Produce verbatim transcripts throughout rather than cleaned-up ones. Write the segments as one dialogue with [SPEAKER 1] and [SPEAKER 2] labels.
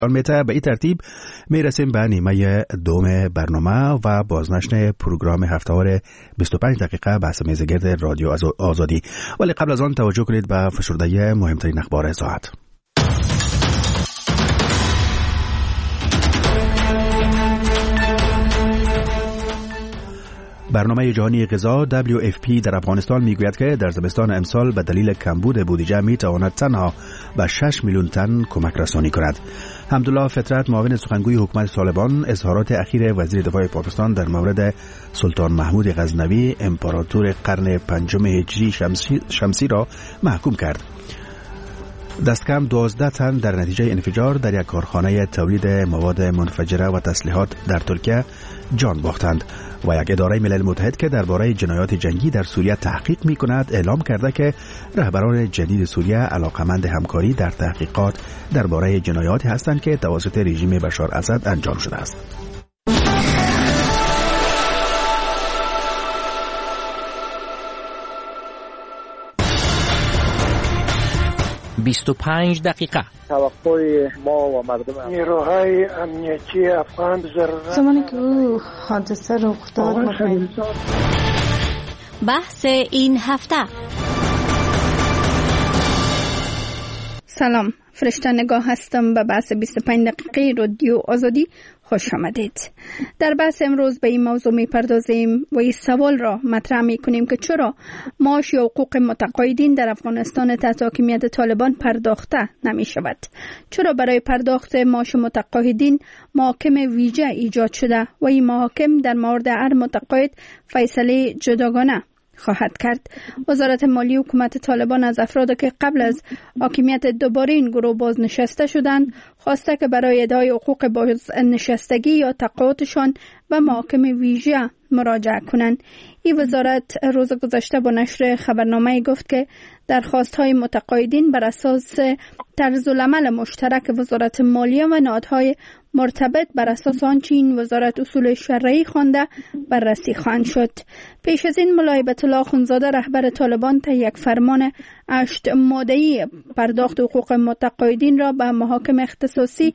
[SPEAKER 1] البته به این ترتیب میرسیم به نیمه دوم برنامه و بازنشر پروگرام هفته‌وار بیست و پنج دقیقه بحث میزگرد رادیو آزادی. ولی قبل از آن توجه کنید به فشرده مهمترین اخبار ساعت. برنامه جهانی غذا دبلیو اف پی در افغانستان میگوید که در زمستان امسال به دلیل کمبود بودجه میتواند تنها به شش میلیون تن کمک رسانی کند. حمدالله فطرت معاون سخنگوی حکومت طالبان اظهارات اخیر وزیر دفاع پاکستان در مورد سلطان محمود غزنوی امپراتور قرن پنجم هجری شمسی, شمسی را محکوم کرد. دست کم دوازده تن در نتیجه انفجار در یک کارخانه تولید مواد منفجره و تسلیحات در ترکیه جان باختند و یک اداره ملل متحد که درباره جنایات جنگی در سوریه تحقیق می کند اعلام کرده که رهبران جدید سوریه علاقمند همکاری در تحقیقات درباره جنایاتی هستند که توسط رژیم بشار اسد انجام شده است.
[SPEAKER 2] بیست و پنج دقیقه.
[SPEAKER 3] توقع ما و مردم
[SPEAKER 4] نیروهای امنیتی افغان ضرورت
[SPEAKER 5] زمانی که او حادثه رخ داد
[SPEAKER 6] بحث این هفته.
[SPEAKER 7] سلام، فرشته نگاه هستم به بحث بیست و پنج دقیقه رادیو آزادی. خوش آمدید. در بحث امروز به این موضوع می پردازیم و این سوال را مطرح می کنیم که چرا معاش یا حقوق متقاعدین در افغانستان تحت حاکمیت طالبان پرداخته نمی شود؟ چرا برای پرداخت معاش متقاعدین محاکم ویژه ایجاد شده و این محاکم در مورد هر متقاعد فیصله جداگانه خواهد کرد؟ وزارت مالی حکومت طالبان از افراد که قبل از حاکمیت دوباره این گروه بازنشسته شدند خواسته که برای ادای حقوق بازنشستگی یا تقاعدشان به محاکم ویژه مراجعه کنند. این وزارت روز گذشته با نشر خبرنامه گفت که درخواست‌های متقاعدین بر اساس طرزالعمل مشترک وزارت مالیه و نهادهای مرتبط بر اساس آنچه این وزارت اصول شرعی خوانده بررسی خواهند شد. پیش از این مولای بیت اخونزاده رهبر طالبان تا یک فرمان هشت ماده‌ای پرداخت حقوق متقاعدین را به محاکم اختصاصی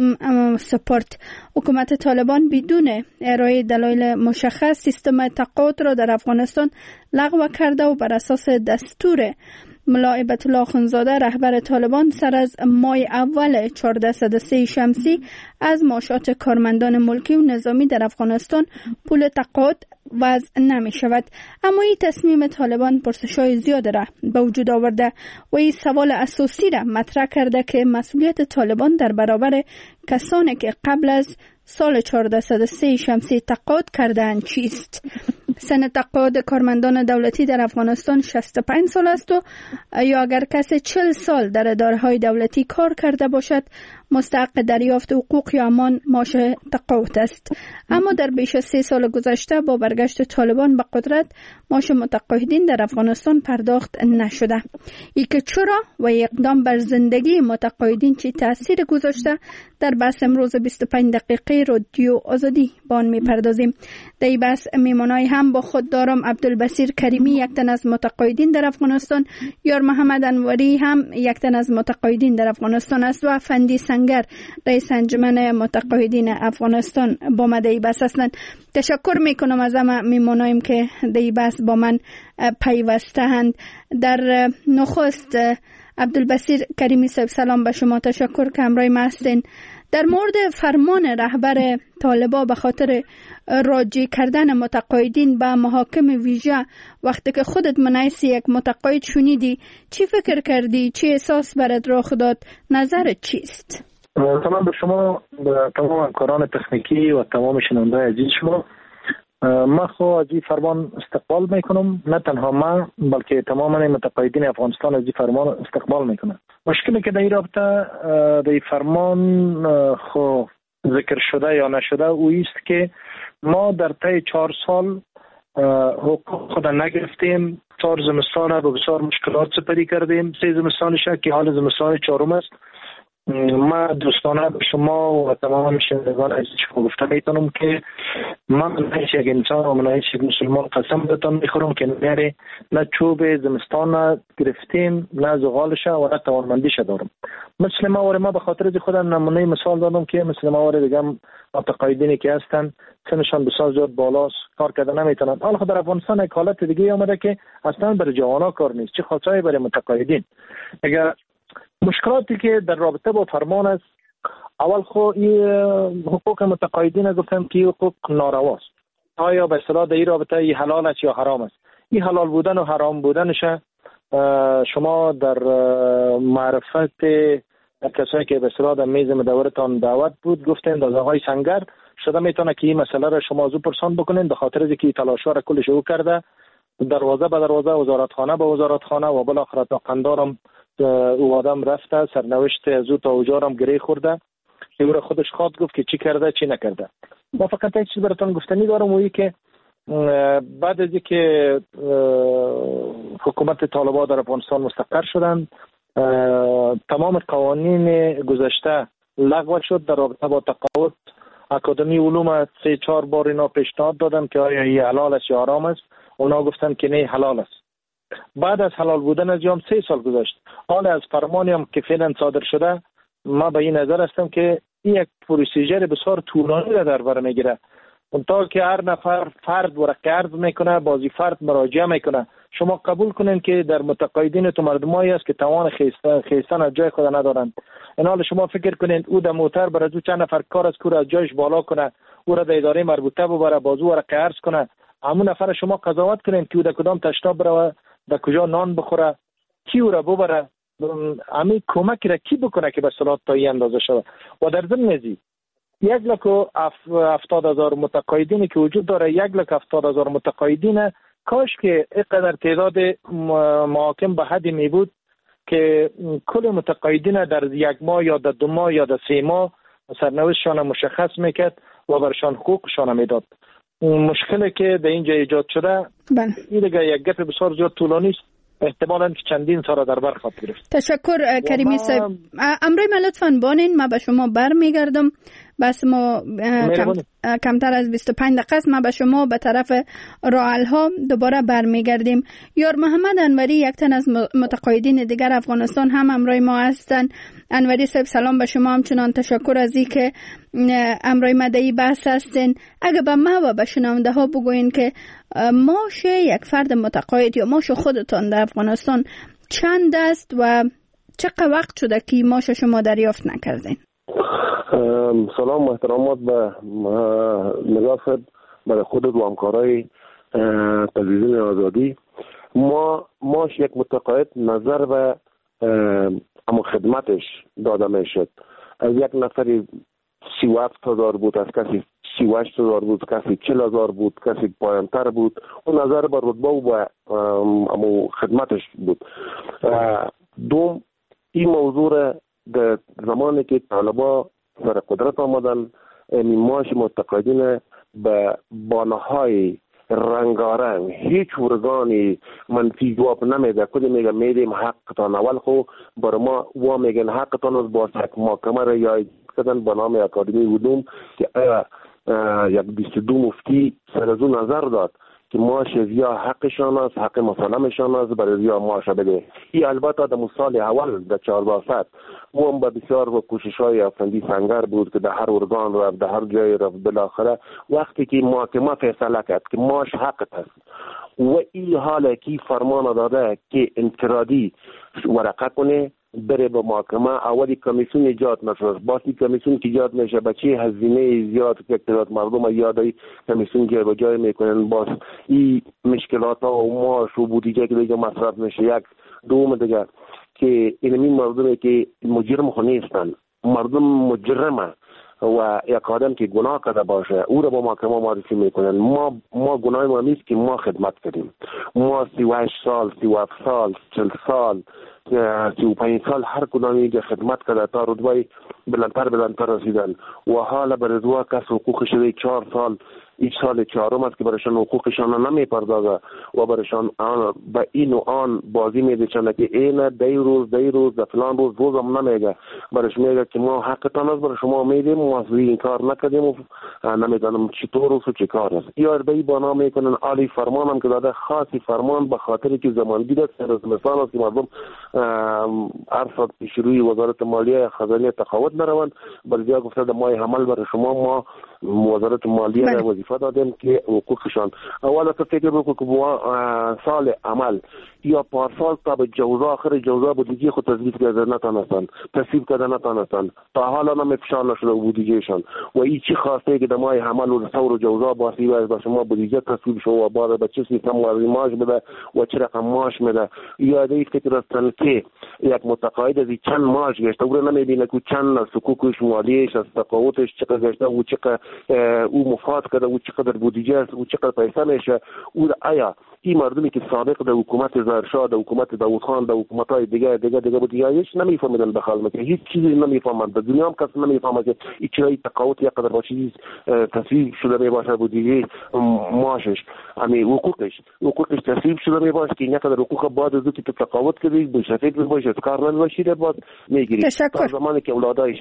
[SPEAKER 7] سپرد. حکومت طالبان بدون ارائه دلایل مشخص سیستم تقاعد را در افغانستان لغو کرده و بر اساس دستور مولای بیت اخونزاده رهبر طالبان سر از ماه اول چهاردهصد و سه شمسی از معاشات کارمندان ملکی و نظامی در افغانستان پول تقاعد وضع نمی شود. اما این تصمیم طالبان پرسش‌های زیاد را به وجود آورده و این سوال اساسی را مطرح کرده که مسئولیت طالبان در برابر کسانی که قبل از سال چهاردهصد و سه شمسی تقاعد کردند چیست؟ سن تقاعد کارمندان دولتی در افغانستان شصت و پنج سال است و یا اگر کسی چهل سال در اداره‌های دولتی کار کرده باشد مستحق دریافت حقوق یا همان معاش تقاعد است. اما در بیش از سه سال گذشته با برگشت طالبان به قدرت معاش متقاعدین در افغانستان پرداخت نشده. ای که چرا و اقدام بر زندگی متقاعدین چه تأثیر گذاشته در بحث امروز بیست و پنج دقیقه رادیو آزادی با آن می‌پردازیم. در این بحث میمانای هم با خود دارم عبدالبصیر کریمی یک تن از متقاعدین در افغانستان، یار محمد انوری هم یک تن از متقاعدین در افغانستان است و افندی سنگر رئیس انجمن متقاعدین افغانستان با ما در این بحث هستند. تشکر میکنم از همه میمانایم که در این بحث با من پیوسته اند. در نخست عبدالبصیر کریمی صاحب سلام به شما، تشکر که همراه ما هستین. در مورد فرمان رهبر طالبان به خاطر راجع کردن متقاعدین به محاکم ویژه وقتی که خودت منعیس یک متقاعد شنیدی چی فکر کردی؟ چی احساس برات رخ داد؟ نظرت چیست؟
[SPEAKER 3] سلام به شما، به تمام همکاران تکنیکی و تمام شنونده‌های عزیز شما. من خو از این فرمان استقبال میکنم، نه تنها من بلکه تمام متقاعدین افغانستان از این فرمان استقبال میکنن. مشکلی که در این رابطه در این فرمان خو ذکر شده یا نشده او است که ما در طی چهار سال حقوق خود نگرفتیم. چهار زمستان به بسیار مشکلات سپری کردیم. سه زمستانش که حال زمستان چهارم است من دوستانه به شما و تمام شنوندگان عزیز شما گفته میتونم که من من یک انسان و من یک مسلمان قسم بهتون میخورم که نه نه چوب زمستان گرفتیم نه زغالش و نه توانمندیش دارم. مثل ما و ما به خاطر از خودم نمونه مثال دادم که مثل ما و دیگه متقاعدینی که هستن سنشان بسیار زیاد بالاست، کار کردن نمیتونن. حالا خود در افغانستان یک حالت دیگه آمده که اصلا برای جوانا کار نیست، چه خاصایی برای متقاعدین. اگر مشکلاتی که در رابطه با فرمان است، اول خو این حقوق متقاعدین گفتم که حقوق نارواست. آیا به اصطلاح در این رابطه این حلال است یا حرام است؟ این حلال بودن و حرام بودنش شما در معرفت کسایی که به اصطلاح در میز مدورتان دعوت بود گفتند از آقای سنگر شده میتونه که این مسئله را شما زو پرسان بکنین، به خاطر از اینکه تلاش‌ها را کلش او کرده، دروازه به دروازه، وزارتخانه به وزارتخانه و بالاخره تا قندارم او آدم رفته، سرنوشت از او تا اوجارم گره خورده. او را خودش خواد گفت که چی کرده چی نکرده. ما فقط یک چیز براتون گفتنی دارم، وی که بعد از اینکه حکومت طالبان در افغانستان مستقر شدند، تمام قوانین گذشته لغو شد. در رابطه با تقاعد اکادمی علوم سه چهار بار اینا پیشنهاد دادن که آیا این حلال است یا حرام است، اونا گفتن که نه حلال است. بعد از حلال بودن از یام سه سال گذشت، حال از فرمانی هم که فعلا صادر شده، ما به این نظر هستم که این یک پروسیجر بسیار طولانی را در بر میگیره. اونطور که هر نفر فرد ورقه عرض میکنه، بازی فرد مراجعه میکنه. شما قبول کنین که در متقاعدین تو مردمایی است که توان خیستن از جای خود ندارند. این حال شما فکر کنین او در موتر برای دو چند نفر کار از کور از جایش بالا کنه، او را در اداره مربوطه ببره، بازو ورقه عرض کنه، همون نفر شما قضاوت کنین که او در کدام تشناب بره، در کجا نان بخوره، کی او را ببره، همین کمک را کی بکنه که به صلاح تا این اندازه شده. و در ضمن ازی یک لک و هفتاد هزار متقاعدینی که وجود داره، یک لک هفتاد هزار متقاعدین، کاش که اینقدر تعداد محاکم به حدی می بود که کل متقاعدین در یک ماه یا در دو ماه یا در سه ماه سرنوشتشان مشخص میکرد و برشان حقوقشان میداد. مشکلی که در اینجا ایجاد شده
[SPEAKER 7] بله.
[SPEAKER 3] این دیگه یک گپ بسیار زیاد طولانی است، احتمالاً که چندین سال در بر خواهد گرفت.
[SPEAKER 7] تشکر کریمی صاحب. امروز ما لطفاً بانین، ما به شما برمیگردم. بس ما کم، کمتر از بیست و پنج دقیقه است. ما به شما به طرف راحل ها دوباره برمیگردیم. یار محمد انوری، یک تن از متقاعدین دیگر افغانستان، هم امروز ما هستند. انوری صاحب سلام به شما، همچنان تشکر از اینکه امروز مدعی بحث هستین. اگه به ما و به شنونده ها بگوین که معاش یک فرد متقاعد یا معاش خودتان در افغانستان چند است و چقدر وقت شده که معاش شما دریافت نکردین؟
[SPEAKER 8] سلام و احترامات به نگاه برای خودت و همکارای تلویزیون آزادی. ما ماش یک متقاعد نظر به اما خدمتش داده میشد. از یک نفری سی و هفت هزار بود، از کسی سی و هشت هزار بود، کسی چل هزار بود، کسی پایانتر بود. اون نظر به رتبه و به اما خدمتش بود. دوم، این موضوع در زمانی که طالبا سر قدرت آمدن، معاش متقاعدین به بانه‌های رنگارنگ، هیچ ارگانی منفی جواب نمیده. کلی میگه میدیم حقتان، اول خو بر ما وا میگن حقتان از با یک محکمه را یا کردن به نام اکادمی علوم که یک بیست و دو مفتی سر از اون نظر داد که معاش یا حقشان است، حق مسلمشان است، برای یا معاش بده. این البته در سال اول در چهارده صد او هم به بسیار و کوشش‌های افندی سنگر بود که در هر ارگان رفت، در هر جای رفت. بالاخره وقتی که محکمه فیصله کرد که معاش حقت است و این حاله که فرمان داده که انفرادی ورقه کنه بره به محکمه، اولی کمیسیون ایجاد نشد. باسی کمیسیون که ایجاد میشه بچه هزینه زیاد که اقتدار مردم یادی کمیسیون جای به جای میکنن، باز این مشکلات ها و معاش و بودجه که دیگه مصرف میشه. یک دوم دیگه که اینمی مردمی که مجرم خو نیستن، مردم مجرمه و یک آدم که گناه کرده باشه او را با محکمه معرفی میکنن. ما ما گناه ما نیست که ما خدمت کردیم. ما سی و هشت سال، سی و هفت سال، چهل سال، سی و پنج سال هر کدامی که خدمت کرده تا رتبه بلندتر بلندتر رسیدن و حالا به رضا کس حقوق شده چهار سال این سال چهارم است که برایشان حقوقشان نمیپردازه و برایشان به این و آن بازی میدهند که این دی روز دی روز در فلان روز روز هم نمیگه، برایش میگه که ما حقتان است برای شما میدیم، ما این کار نکردیم و نمیدانم چطور و چه کار است. یا به این بنا میکنن عالی فرمان هم که داده، خاصی فرمان به خاطر که زمانگیر است، مثال است که مردم هر سال پیش روی وزارت مالیه خزانه تقاعد نروند، بلکه گفته در ماه حمل برای شما ما وزارت مالیه را وظیفه دادیم که حقوقشان اول تا فکر بکنید که سال عمل یا پارسال تا به جوزا آخر جوزا بودجه خود تثبیت کرده نتانستند، تصویب کرده نتانستند، تا حالا نمیفشار نشده بودجهشان و این چی خواسته که در ماه حمل و ثور جوزا باسی و به شما بودجه تصویب شو و بعد به چه سیستم وارد معاش بده و چه رقم معاش میده. یا این فکر هستند که یک متقاعد از چند معاش گشته او را نمیبینه که چند حقوقش مالیش از تقاعدش چقدر گشته و چقدر او مفاد کرده و چقدر بودجه است و چقدر پیسه میشه. او آیا این مردمی که سابق در حکومت ظاهرشاه، در حکومت داوود خان، در حکومت‌های دیگه دیگه دیگه بودجه هیچ نمیفهمیدن به خالم که هیچ چیزی نمیفهمند، در دنیا هم کس نمیفهمه که این چرای تقاعد یک قدر باشی تصویب شده می باشه بودجه معاشش، یعنی حقوقش حقوقش تصویب شده می باشه که یک قدر حقوق بعد از اینکه تقاعد کردی به شفیق باشه کار نمیشه باز میگیری تا زمانی که اولادایش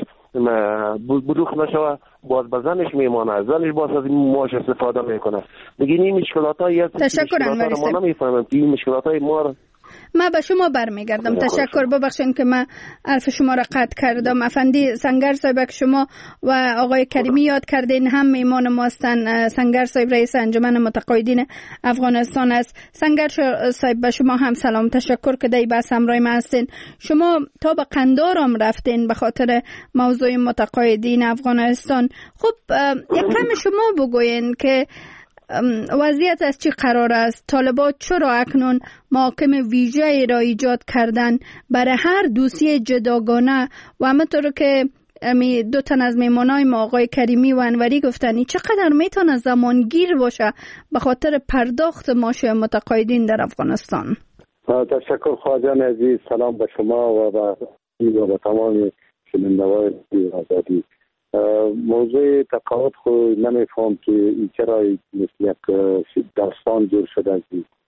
[SPEAKER 8] بلوغ نشوه باز به زنش میمانه، زنش باز از این معاش استفاده میکنه. دیگه این مشکلاتایی هست
[SPEAKER 7] تشکر انوری
[SPEAKER 8] ما نمیفهمیم که این مشکلاتای ما.
[SPEAKER 7] ما به شما برمیگردم. تشکر، ببخشید که من حرف شما را قطع کردم. افندی سنگر صاحب که شما و آقای کریمی یاد کردین هم میمان ما هستند. سنگر صاحب رئیس انجمن متقاعدین افغانستان است. سنگر صاحب به شما هم سلام، تشکر که در بحث همراه ما هستین. شما تا به قندار هم رفتین به خاطر موضوع متقاعدین افغانستان. خب یک کم شما بگوین که وضعیت از چی قرار است؟ طالبان چرا اکنون محاکم ویژه را ایجاد کردن برای هر دوسیه جداگانه و همونطور که دو تن از میمانای ما آقای کریمی و انوری گفتن چقدر میتونه زمانگیر باشه به خاطر پرداخت معاش متقاعدین در افغانستان؟
[SPEAKER 9] تشکر خواجان عزیز، سلام به شما و به تمام شنوندگان آزادی. موضوع تقاعد خو نمیفهم که این چرا مثل یک داستان جور شده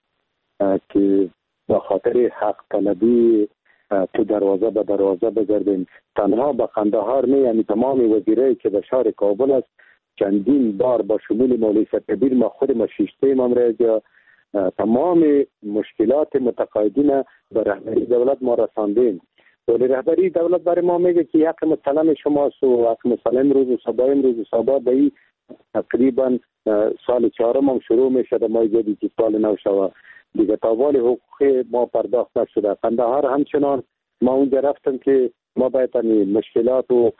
[SPEAKER 9] که به خاطر حق طلبی تو دروازه به دروازه بگردیم. تنها به قندهار نه، یعنی تمام وزیرایی که به شهر کابل است چندین بار با شمول مولوی ستبیر ما خود ما شیشته امام یا تمام مشکلات متقاعدین به رهبری دولت ما رساندیم. ولی رهبری دولت برای ما میگه که حق مسلم شماست و حق مسلم روز و صبح امروز و صبح به این تقریبا سال چهارم هم شروع میشه در ماه جدید که سال نو شوه دیگه تاوال حقوق ما پرداخت نشده. قندهار همچنان ما اونجا رفتم که ما باید مشکلات و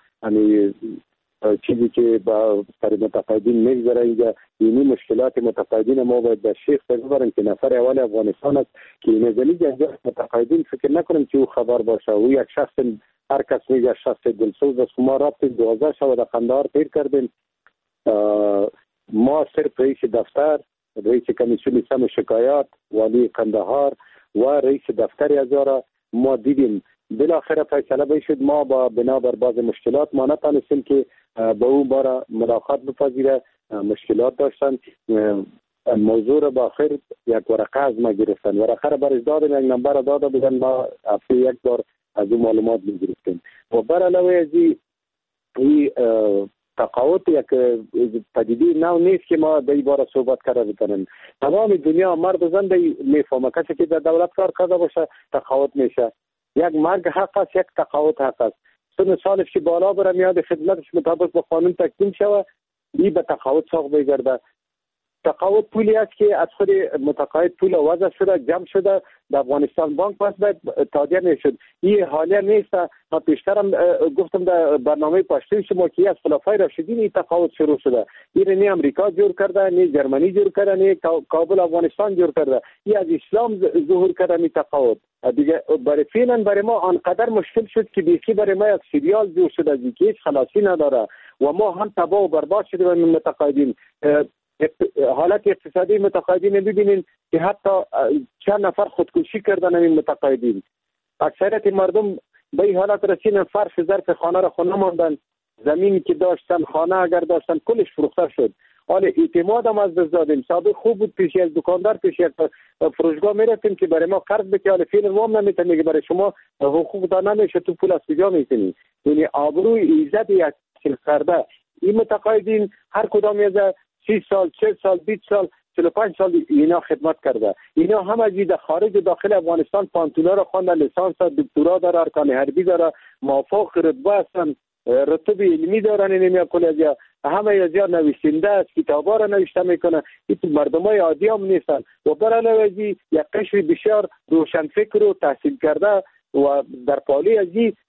[SPEAKER 9] چیزی که با سر متقاعدین میگذره اینجا اینی مشکلات متقاعدین ما باید به شیخ ببریم که نفر اول افغانستان است که نزلی جنجال متقاعدین فکر نکنیم که او خبر باشه. او یک شخص، هر کس میگه شخص دلسوز است. ما رفتیم دوازده شب در قندهار پیر کردیم. ما صرف رئیس دفتر، رئیس کمیسیون سم شکایات والی قندهار و رئیس دفتر ازارا ما دیدیم. بالاخره فیصله بشد ما با بنابر بعض مشکلات ما نتانستیم که با اون بار ملاقات بپذیره. مشکلات داشتن، موضوع را با آخر یک ورقه از ما گرفتن. ورقه را برش دادن، یک نمبر داده بودن، ما هفته یک بار از اون معلومات میگرفتیم. و بر علاوه از این تقاعد یک پدیده نو نیست که ما در این باره صحبت کرده بکنیم. تمام دنیا مرد و زن میفهمه کسی که در دولت کار کرده باشه تقاعد میشه. یک مرگ حق است، یک تقاعد حق است. سن سالش که بالا بره میاد خدمتش مطابق با قانون تکمیل شوه این به تقاعد ساق بگرده. تقاعد پولی است که از خود متقاعد پول وضع شده جمع شده در افغانستان بانک پس باید تادیه میشد. این حالیه نیست. ما پیشترم گفتم در برنامه پشتوی شما که از خلفای راشدین این تقاعد شروع شده. این نه امریکا جور کرده، نه جرمنی جور کرده، نه کابل افغانستان جور کرده. این از اسلام ظهور کرده این تقاعد. دیگه برای فعلا برای ما آنقدر مشکل شد که بیخی برای ما یک سریال جور شده از که هیچ خلاصی نداره و ما هم تباه و برباد شده من متقاعدین. حالت اقتصادی متقاعدین ببینین که حتی چند نفر خودکشی کردن این متقاعدین. اکثریت مردم به این حالت رسیدن فرش ظرف خانه را خونه ماندن. زمینی که داشتن، خانه اگر داشتن کلش فروخته شد حالا اعتماد هم از دست دادیم. سابق خوب بود، پیش از دکاندار پیش از فروشگاه میرفتیم که برای ما قرض بده، حالا فعلا وام نمیتونه، میگه برای شما حقوق دادن نمیشه، تو پول از کجا میتونی؟ یعنی آبروی عزت یک کرده این متقاعدین هر کدام از سی سال، چهل سال، بیست سال، چهل و پنج سال اینا خدمت کرده. اینا هم از در خارج و داخل افغانستان پانتونا را خوانده، لیسانس دکترا داره، ارکان حربی داره، موافق رتبه هستن، رتبه علمی دارن، اینمی کل همه از یا نویسنده است، کتابا را نوشته میکنه. این مردمای عادی هم نیستن و بر علاوه از این یک قشر بسیار روشنفکر و تحصیل کرده و در پالی از این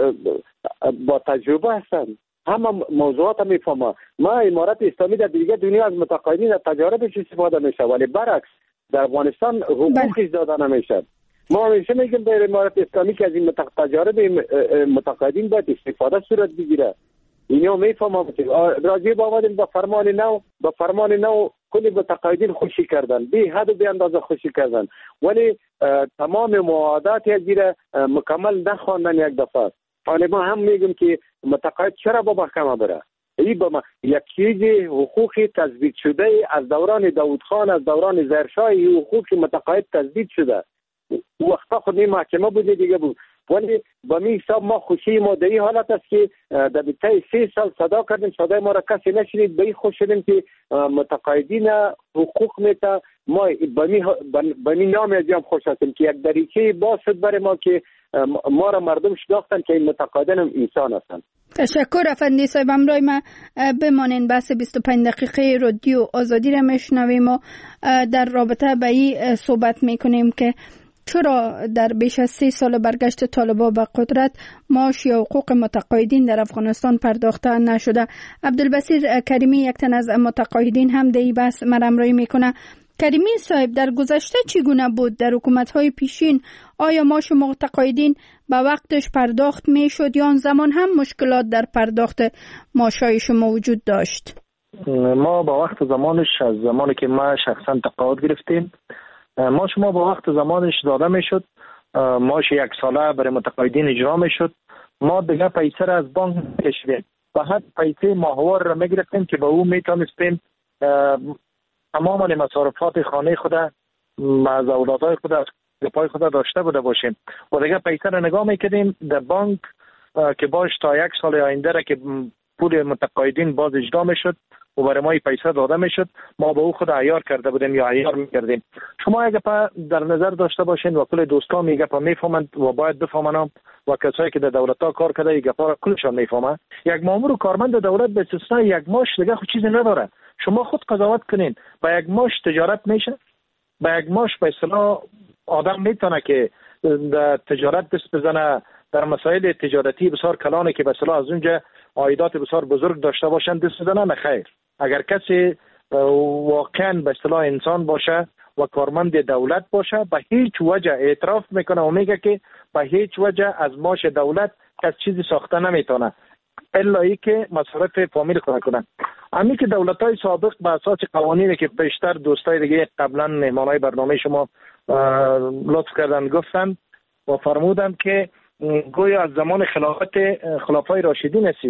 [SPEAKER 9] با تجربه هستن. همه موضوعات میفهمه. ما امارت اسلامی در دیگه دنیا از متقاعدین در تجاربش استفاده میشه، ولی برعکس در افغانستان حقوقش داده نمیشه. ما همیشه میگیم در امارت اسلامی که از این تجارب متقاعدین باید استفاده صورت بگیره. اینا میفهمم. راجع به آمدیم با فرمان نو، با فرمان نو کلی متقاعدین خوشی کردن، بی حد و بی اندازه خوشی کردن، ولی تمام معاهدات یه مکمل نخواندن یک دفعه. حالا ما هم میگم که متقاعد چرا با محکمه بره؟ این با یک چیز حقوقی تثبیت شده از دوران داوود خان، از دوران ظاهرشاه، حقوقی متقاعد تثبیت شده. وقتا خود این محکمه بوده دیگه بود، ولی با می حساب ما خوشی ما در این حالت است که در بیتای سه سال صدا کردیم، صدای ما را کسی نشنید. به این خوش شدیم که متقاعدین حقوق میتا ما به می نام از هم خوش هستیم که یک دریچه باز شد برای ما که ما را مردم شناختن که این متقاعدین هم انسان هستند.
[SPEAKER 7] تشکر افندی صاحب. همراه ما بمانین. بحث بیست و پنج دقیقه رادیو آزادی را میشنویم و در رابطه به این صحبت میکنیم که چرا در بیش از سی سال برگشت طالبان به قدرت معاش یا حقوق متقاعدین در افغانستان پرداخته نشده. عبدالبصیر کریمی یک تن از متقاعدین هم در این بحث مرامرایی میکنه. کریمی صاحب، در گذشته چگونه بود؟ در حکومت‌های پیشین آیا معاش متقاعدین به وقتش پرداخت میشد یا آن زمان هم مشکلات در پرداخت معاش‌های شما وجود داشت؟
[SPEAKER 3] ما با وقت زمانش، از زمانی که ما شخصا تقاعد گرفتیم، ما شما با وقت زمانش داده میشد، معاش یک ساله برای متقاعدین اجرا میشد. ما دیگه پیسه را از بانک کشیدیم، فقط پیسه ماهوار را میگرفتیم که با او میتونستیم تمام مصارفات خانه خود از اولادهای خود از پای خود داشته بوده باشیم و دیگه پیسه را نگاه میکردیم در بانک که باش تا یک سال آینده را که پول متقاعدین باز اجرا میشد و برای ما پیسه داده میشد، ما به او خود عیار کرده بودیم یا عیار میکردیم. شما اگه پا در نظر داشته باشین و کل دوستان میگه پا میفهمند و باید بفهمن و کسایی که در دولت‌ها کار کرده یک پا کلشان میفهمه. یک مامور و کارمند دولت به استثنای یک ماش دیگه خود چیزی نداره. شما خود قضاوت کنین، با یک ماش تجارت میشه؟ با یک ماش به اصطلاح آدم میتونه که در تجارت دست بزنه، در مسائل تجارتی بسیار کلانه که به اصطلاح از اونجا عایدات بسیار بزرگ داشته باشن دست بزنه؟ نه خیر. اگر کسی واقعا به اصطلاح انسان باشه و کارمند دولت باشه، به هیچ وجه اعتراف میکنه و میگه که به هیچ وجه از معاش دولت کس چیزی ساخته نمیتونه الا ای که مصارف فامیل خود کنن. همین که دولت‌های سابق به اساس قوانینی که بیشتر دوستای دیگه قبلا مهمانای برنامه شما لطف کردن گفتن و فرمودن که گویا از زمان خلافت خلفای راشدین است.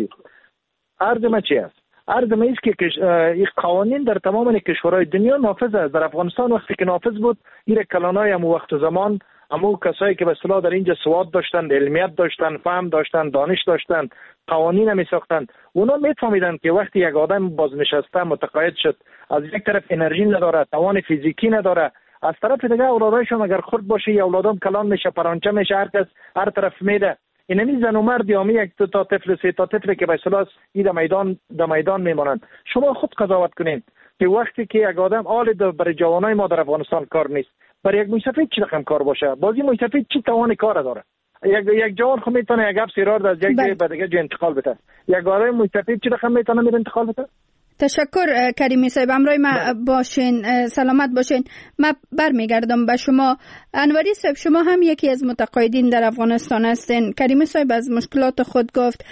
[SPEAKER 3] عرض ما چی است؟ عرض ما است که این قوانین در تمام کشورهای دنیا نافذ است. در افغانستان وقتی که نافذ بود، این کلانای هم وقت زمان همو کسایی که به اصطلاح در اینجا سواد داشتن، علمیت داشتن، فهم داشتن، دانش داشتن، قوانین هم میساختن، اونا میفهمیدن که وقتی یک آدم بازنشسته متقاعد شد، از یک طرف انرژی نداره، توان فیزیکی نداره، از طرف دیگه اولادایشون اگر خرد باشه یا اولادام کلان میشه، پرانچه میشه، هر کس هر طرف میده. اینمی زن و مرد یا می یک تا طفل سه تا طفل که به اصطلاح این در میدان در میدان میمونن. شما خود قضاوت کنین که وقتی که یک آدم آل برای جوانای ما در افغانستان کار نیست، برای یک موسفید چی رقم کار باشه؟ بازی موسفید چی توان کار داره؟ یک یک جوان خو میتونه یک گپ سیرار از یک جای به دیگه جای انتقال بده. یک آدم موسفید چی رقم میتونه میره انتقال بده؟
[SPEAKER 7] تشکر کریمی صاحب. همراه ما باشین، سلامت باشین. من برمیگردم به شما. انوری صاحب، شما هم یکی از متقاعدین در افغانستان هستین. کریمی صاحب از مشکلات خود گفت.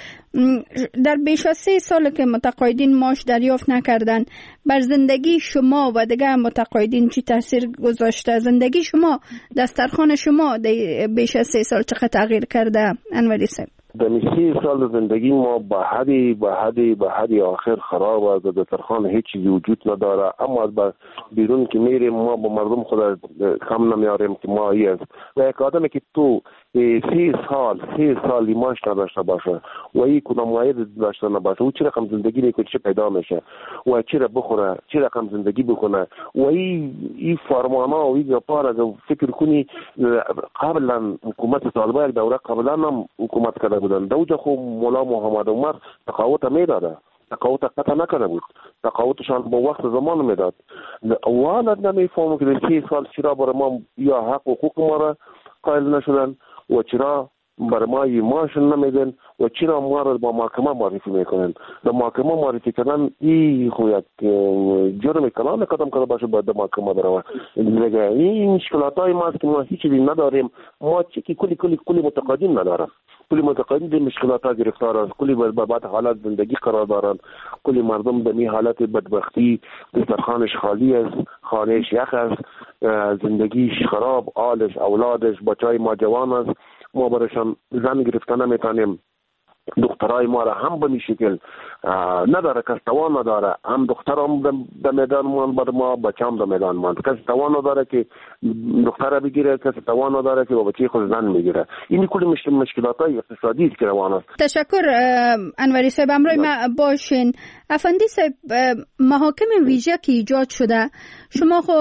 [SPEAKER 7] در بیش از سه سال که متقاعدین معاش دریافت نکردن، بر زندگی شما و دیگه متقاعدین چی تاثیر گذاشته؟ زندگی شما، دسترخوان شما در بیش از سه سال چقدر تغییر کرده انوری صاحب؟
[SPEAKER 8] در سی سال زندگی ما به حدی به حدی به حدی آخر خراب است و دسترخوان هیچ چیزی وجود نداره. اما از بیرون که میریم ما با مردم خود کم نمیاریم که ما ای است. و یک آدمی که تو سی سال سی سال لیماش نداشته باشه و ای کدام واحد داشته نباشه و چی رقم زندگی میکنه، چی پیدا میشه و چی را بخوره، چی رقم زندگی بکنه و ای ای فرمانا و ای گپار اگر فکر کنی قبلا حکومت طالبان یک دوره قبلا هم حکومت کرده بودن. دوجه خوب مولا محمد عمر تقاوت میداده، تقاوت قطع نکنه بود، تقاوتشان با وقت زمان میداد. والا نمیفهمم که در سی سال چرا برای ما یا حق و حقوق ما را قائل نشدن و چرا برای ما ماشون نمیدن و چرا ما را با محکمه معرفی میکنن. در محکمه معرفی کردن این خو یک جرم کلان قدم کرده باشه باید در محکمه بروه. این مشکلات های ما است که ما هیچ چیزی نداریم. ما چی که کلی کلی کلی متقاعدین ندارم، کلی متقاعدین در مشکلات ها گرفتار است، کلی به بعد حالت زندگی قرار دارند، کلی مردم در این حالت بدبختی دسترخوانش خالی است، خانهش یخ است، زندگیش خراب، آلش اولادش بچهای ما جوان است. ما برایشان زن گرفتن نمیتونیم. دخترای ما را هم به این شکل نداره، کس توان نداره. هم دختر هم در میدان مان بر ما، بچه هم در میدان مان. کس توان نداره که دختر بگیره، کس توان نداره که با بچه خود زن بگیره. این کلی مشکل مشکلات های اقتصادی که روان است.
[SPEAKER 7] تشکر انوری صاحب. امروز ما باشین افندی صاحب، محاکم ویژه که ایجاد شده، شما خو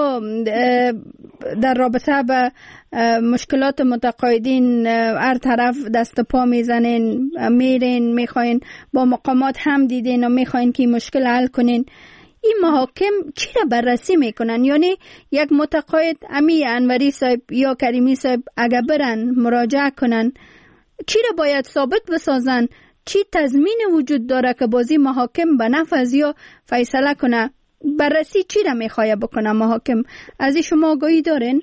[SPEAKER 7] در رابطه با مشکلات متقاعدین هر طرف دست پا میزنین، میرین میخواین با مقامات هم دیدین و میخواین که مشکل حل کنین. این محاکم چی را بررسی میکنن؟ یعنی یک متقاعد امی انوری صاحب یا کریمی صاحب اگر برن مراجعه کنن، چی را باید ثابت بسازن؟ چی تضمین وجود داره که بازی محاکم به نفذ یا فیصله کنه؟ بررسی چی را میخواه بکنه محاکم؟ از این شما آگاهی دارین؟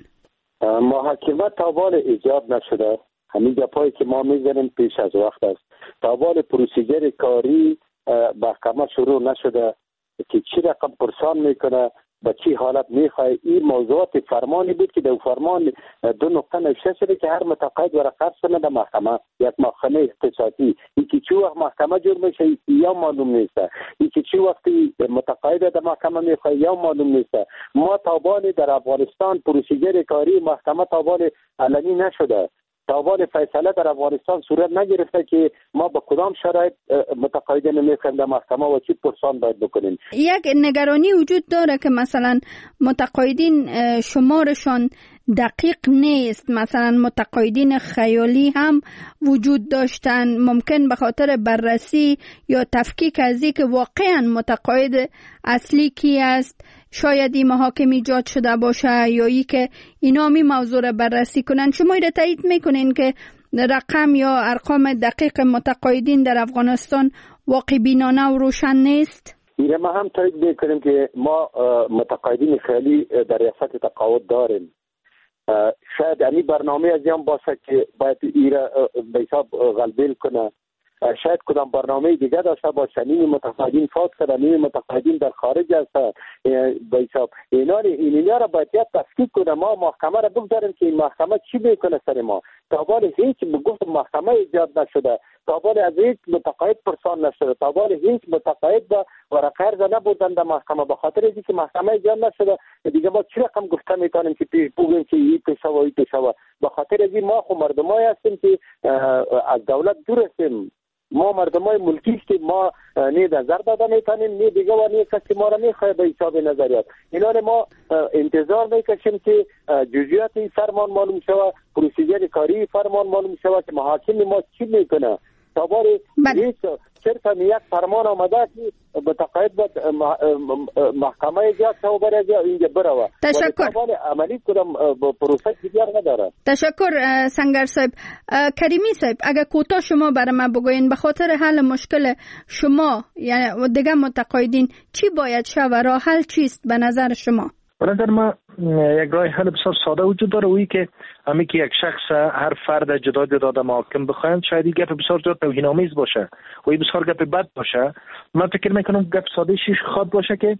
[SPEAKER 9] محاکمه تا بال ایجاد نشده. همین گپایی که ما میزنیم پیش از وقت است. تا بال پروسیجر کاری محکمه شروع نشده که چی رقم پرسان میکنه، به چی حالت میخواه. این موضوعات فرمانی بود که در فرمان دو نقطه نوشته شده که هر متقاعد ورقه کنه در محکمه، یک محکمه اختصاصی. این که چی وقت محکمه جور میشه یا معلوم نیست، این که چی وقتی متقاعد در محکمه میخواه یا معلوم نیست. ما تابال در افغانستان پروسیجر کاری محکمه تابال علنی نشده، تابال فیصله در افغانستان صورت نگرفته که ما با کدام شرایط متقاعدین میخوایم در محکمه و چی پرسان باید بکنیم.
[SPEAKER 7] یک نگرانی وجود داره که مثلا متقاعدین شمارشان دقیق نیست، مثلا متقاعدین خیالی هم وجود داشتن، ممکن به خاطر بررسی یا تفکیک از این که واقعا متقاعد اصلی کی است شاید این محاکم ایجاد شده باشه یا ای که اینا می موضوع را بررسی کنن. شما ایره تایید میکنین که رقم یا ارقام دقیق متقاعدین در افغانستان واقع بینانه و روشن نیست؟
[SPEAKER 9] ایره ما هم تایید میکنیم که ما متقاعدین خیلی در ریاست تقاعد داریم. شاید این برنامه از این باشه که باید ایره به حساب غلبیل کنه. شاید کدام برنامه دیگه داشته باشه. نیم متقاعدین فوت شده، نیم متقاعدین در خارج هستند. به حساب اینا اینا را باید تفکیک کنه. ما محکمه را بگذاریم که این محکمه چی میکنه سر ما. تا بال هیچ گفت محکمه ایجاد نشده، تا بال از هیچ متقاعد پرسان نشده، تا بال هیچ متقاعد با ورقه عرضه نبودن در محکمه. به خاطر اینکه محکمه ایجاد نشده دیگه ما چی رقم گفته میتونیم که پیش بگیم که این پیش و این پیش و. به خاطر اینکه ما خو مردمای هستیم که از دولت دور هستیم. ما مردمای ملکی که ما نه نظر داده میتونیم، نه دیگه و نه کسی ما را میخواه به حساب نظریات. اینا ما انتظار میکشیم که جزئیات این فرمان معلوم شود، پروسیجر کاری فرمان معلوم شود که محاکم ما چی میکنه. تا باری هیچ صرف یک فرمان آمده که متقاعد باید محکمه ایجاد شود برای اینجا بروه.
[SPEAKER 7] تشکر.
[SPEAKER 9] تا عملی کدام پروسه دیگر نداره.
[SPEAKER 7] تشکر سنگر صاحب. کریمی صاحب اگر کوتاه شما برای ما بگوین به خاطر حل مشکل شما یعنی دیگه متقاعدین چی باید شود و راه حل چیست به نظر شما؟
[SPEAKER 3] به نظر ما یک راه حل بسیار ساده وجود داره، وی که همی که یک شخص هر فرد جدا جدا در محاکم بخواهند، شاید این گپ بسیار زیاد توهین‌آمیز باشه و این بسیار گپ بد باشه. من فکر میکنم گپ ساده شیش خواد باشه که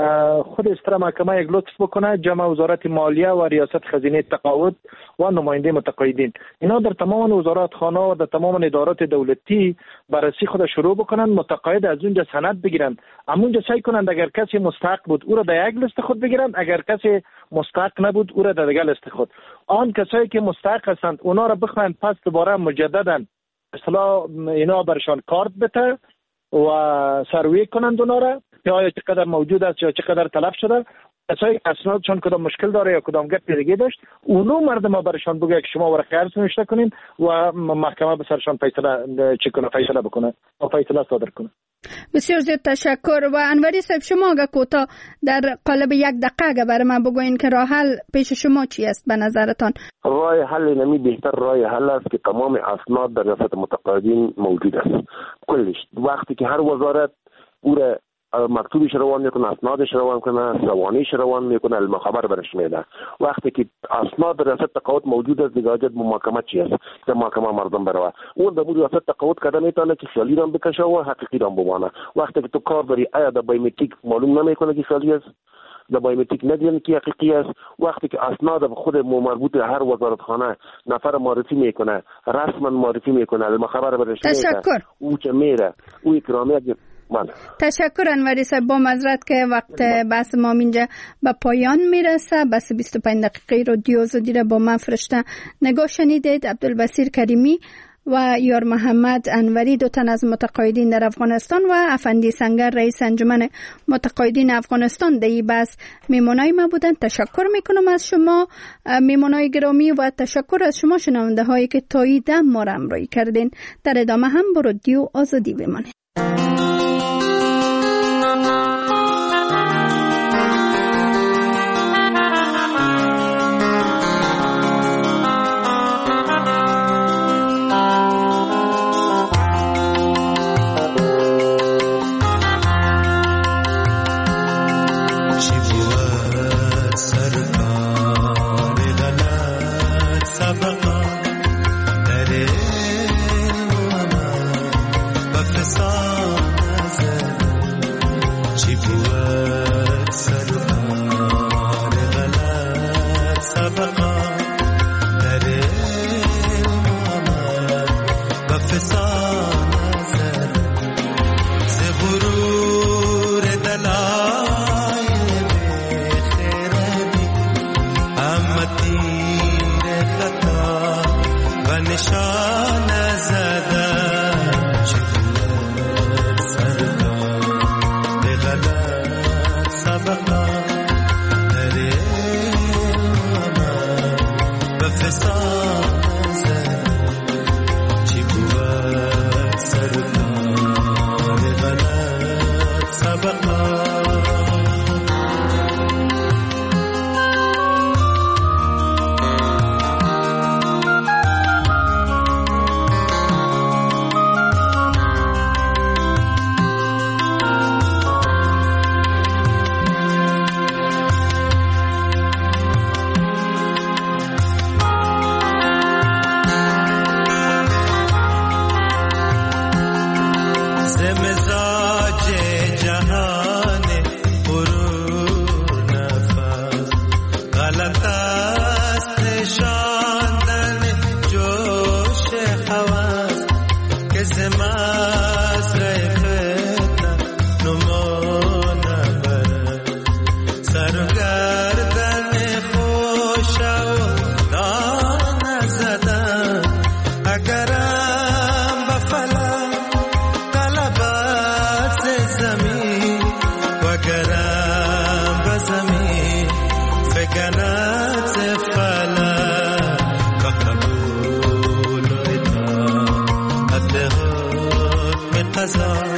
[SPEAKER 3] خود استرا محکمه یک لطف بکنه، جمع وزارت مالیه و ریاست خزینه تقاعد و نماینده متقاعدین، اینا در تمام وزارت خانه و در تمام ادارات دولتی بررسی خود شروع بکنن، متقاعد از اونجا سند بگیرن، همونجا سعی کنند اگر کسی مستحق بود او را در یک لیست خود بگیرن، اگر کسی مستحق نبود او را در دیگر لیست خود. آن کسایی که مستحق هستند اونا را بخواهند پس دوباره مجددا اصطلاح اینا برشان کارت بده و سروی کنند اونا را که آیا چقدر موجود است یا چقدر تلف شده. کسایی اسنادشان کدام مشکل داره یا کدام گپ دیگه داشت، اونو مردم ها برشان بگه که شما ورقه عرض نوشته کنین و محکمه به سرشان فیصله چه کنه، فیصله بکنه و فیصله صادر کنه.
[SPEAKER 7] بسیار زیاد تشکر. و انوری صاحب، شما اگه کوتاه در قالب یک دقیقه اگه برای من بگوین که راه حل پیش شما چی است به نظرتان؟
[SPEAKER 8] راه حل نمی بهتر راه حل است که تمام اسناد در ریاست متقاعدین موجود است کلش. وقتی که هر وزارت او مکتوبش روان میکنه، اسنادش روان کنه، سوانیش روان میکنه، المخبر برش میده. وقتی که اسناد ریاست تقاعد موجود است دیگه حاجت محاکمه چی است که محاکمه مردم بروه. اون در ریاست تقاعد کده میتونه که خیالی را بکشه و حقیقی را بمانه. وقتی که تو کار داری آیا در بایومتریک معلوم نمیکنه که خیالی است، در بایومتریک ندیدن که حقیقی است. وقتی که اسناد خود مربوط هر وزارت خانه نفر معرفی میکنه، رسما معرفی میکنه، المخبر برش میده، او چه میره او اکرامیت. من.
[SPEAKER 7] تشکر انوری صاحب. با معذرت که وقت بحث ما اینجا به پایان میرسه. بس بیست و پنج دقیقه رادیو آزادی را با من فرشته نگاه شنیدید. عبدالبصیر کریمی و یار محمد انوری، دو تن از متقاعدین در افغانستان، و افندی سنگر رئیس انجمن متقاعدین افغانستان در این بحث میمونای ما بودن. تشکر میکنم از شما میمونای گرامی و تشکر از شما شنونده هایی که تا این دم ما را همراهی کردین. در ادامه هم با رادیو آزادی بمانید.
[SPEAKER 10] Hazar